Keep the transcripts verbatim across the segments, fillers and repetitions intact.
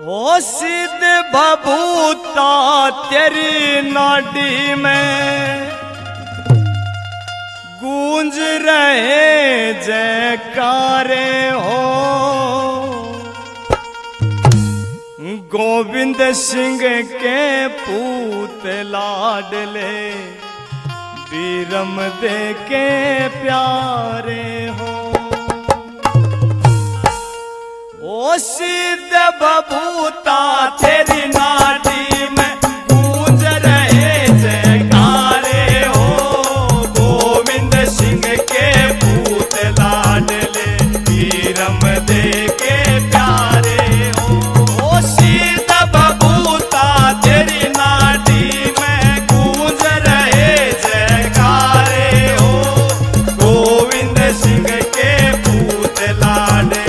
ओ सिद्ध बबूता तेरी नाडी में गूंज रहे जयकारे हो। गोविंद सिंह के पूत लाडले बीरम दे के प्यारे हो। ओ सिद्ध बबूता तेरी नाडी में गूंज रहे जयकारे हो। गोविंद सिंह के पूत लाडले बीरम दे के प्यारे हो। ओ सिद्ध बबूता तेरी नाडी में गूंज रहे जयकारे हो। गोविंद सिंह के पूत लाडले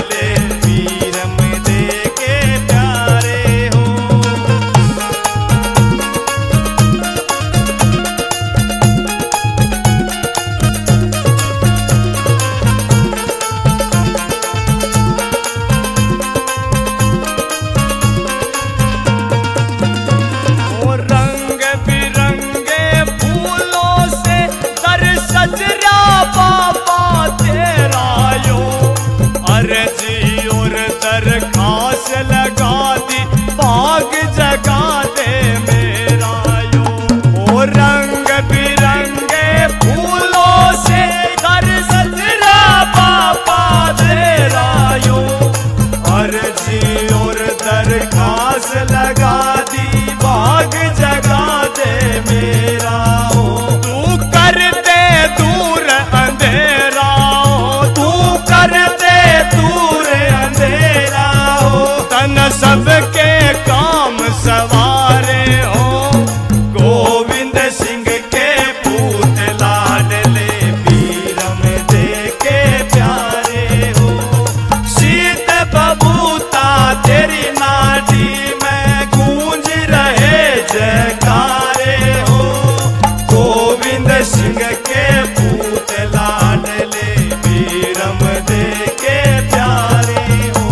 खास लगा दी बाग जगा दे मेरा यो। ओ रंग बिरंगे फूलों से कर सजरा बाबा तेरा यो। अर्जी और दरखास लगा दी बाग जगा दे मेरा हो। तू कर दे दूर अंधेरा हो, तू कर दे दूर अंधेरा हो। तन सबके काम सवारे हो। गोविंद सिंह के पूत लाडले बीरम दे के प्यारे हो। सिद्ध बबूता तेरी नाडी में गूंज रहे जयकारे हो। गोविंद सिंह के पूत लाडले बीरम दे के प्यारे हो।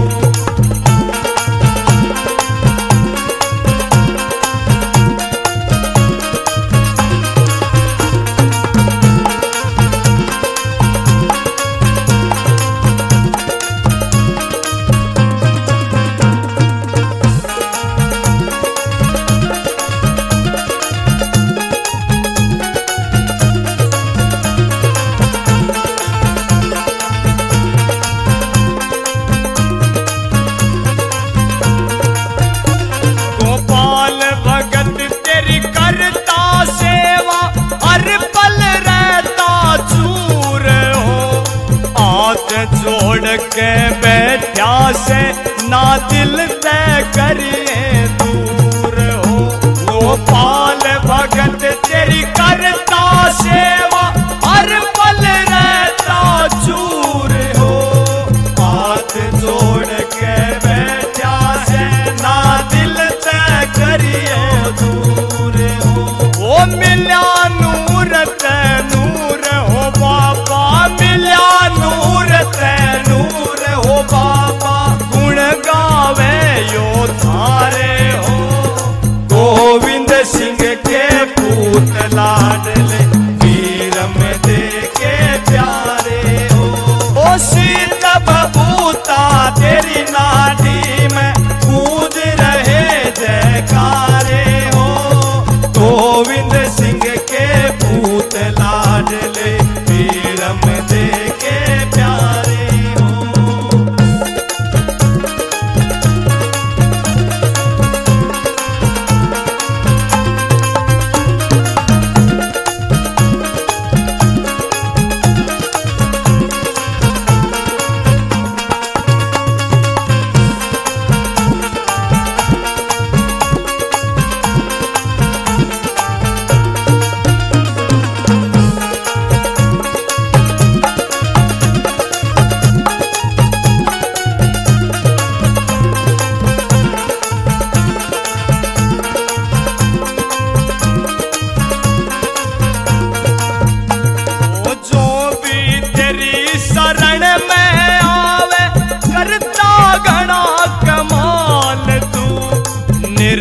जोड़ के बैठा से ना दिल तय करिए दूर हो। गोपाल भगत तेरी करता सेवा हर पल रहता चूर हो। हाथ जोड़ के बैठा से ना दिल तय करिए दूर हो। वो मिला नूर ते नूर हो बाबा, मिला नूर ते नूर हो बाबा। गुण गावे यो थारे हो। गोविंद सिंह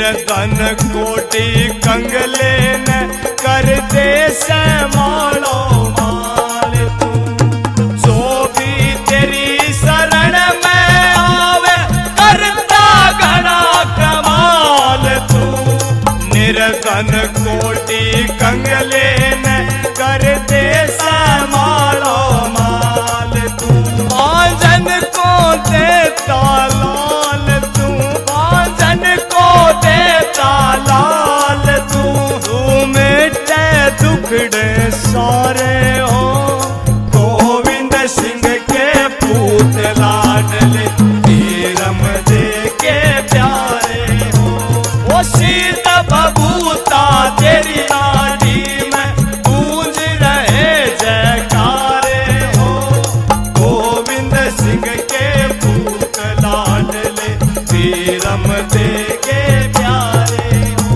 निर्धन कोटि कंगले न कर दे से मालो माल तू। जो भी तेरी शरण में आवे करता घना कमाल तू। निर्धन कोटि कंगले न कर दे से मालो माल तू। बांझन को देता लाल तू, बांझन को देता लाल तू। तू मिटे दुखड़े सारे हो, गोविंद सिंह के पूत लाडले, धीरम दे के प्यारे हो। वो शीत बबूता तेरी नाडी में गूंज रहे जयकारे हो। गोविंद सिंह के पूत लाडले, धीरम दे के प्यारे हो।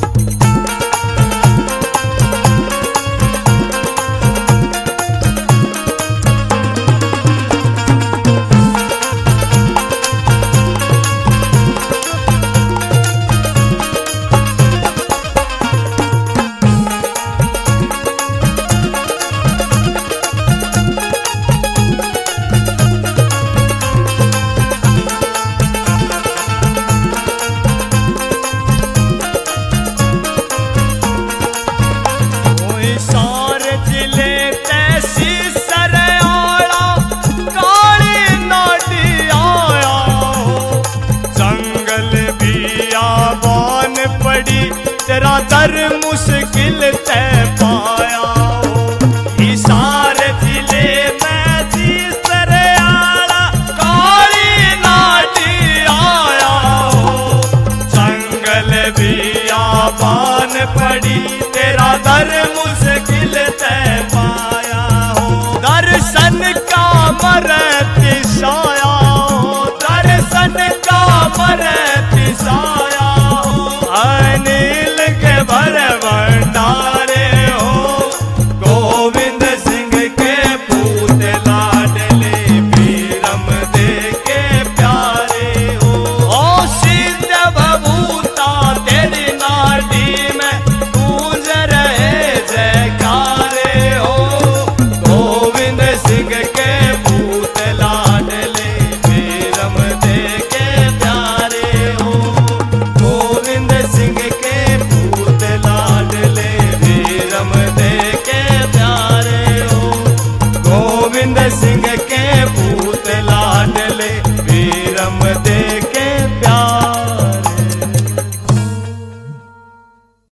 सार जिले तैसी सरयाड़ा काली नाटी आया हो। जंगल भी आबान पड़ी तेरा दर मुश्किल